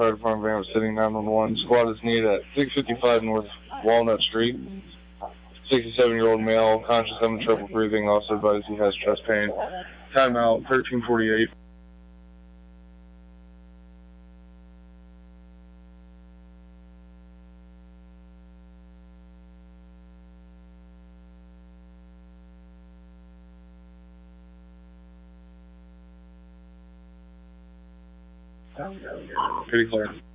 Fire department van was sitting 911. Squad is needed at 655 North Walnut Street. 67-year-old male, conscious, having trouble breathing. Also advised he has chest pain. Timeout 1348. Pretty clear.